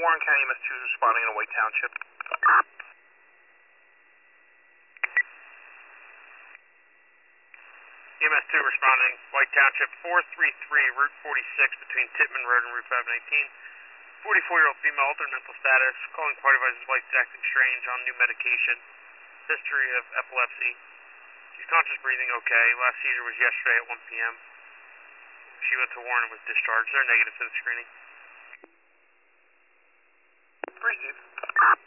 Warren County MS2 is responding in White Township. MS2 responding, White Township, 433, Route 46, between Tittman Road and Route 519. 44-year-old female, altered mental status, calling party advisors lights acting strange on new medication. History of epilepsy. She's conscious, breathing okay. Last seizure was yesterday at 1 p.m. She went to Warren and was discharged. They're negative for the screening. Proceed.